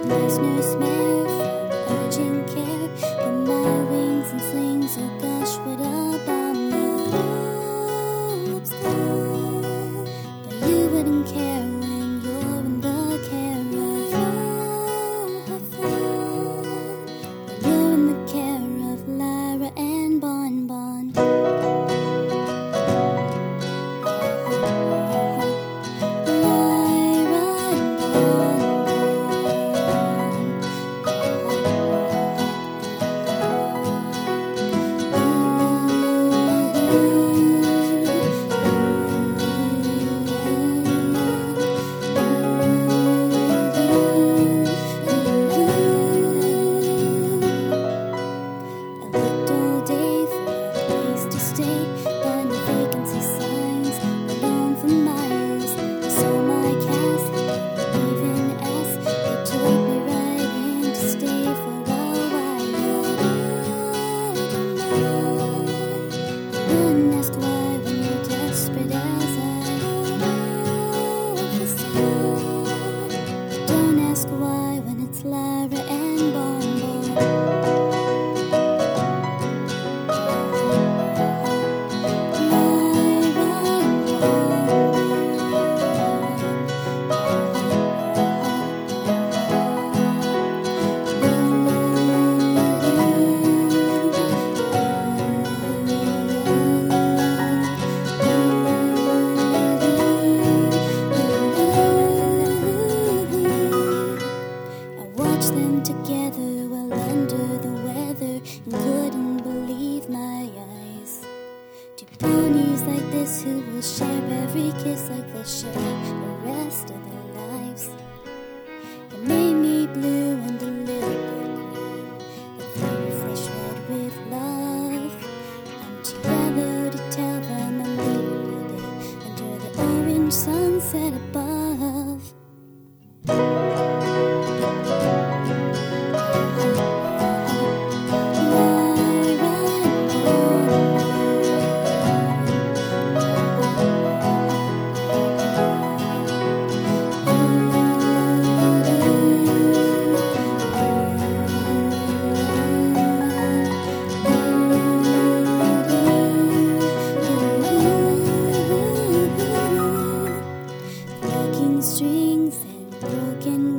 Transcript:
Nice nurse mare from urgent care, with my wings and slings. Oh gosh, what a bomb loops down. But you wouldn't care when you're in the care of when you're in the care of Lara and Bon Bon. Why when it's Lara and Bon Bon. Them together while under the weather, and couldn't believe my eyes. Two ponies like this who will share every kiss like they'll share the rest of their lives. It made me blue and a little bit green, and they were flesh red with love. I'm too yellow to tell them I'm leaving under the orange sunset above. Strings and broken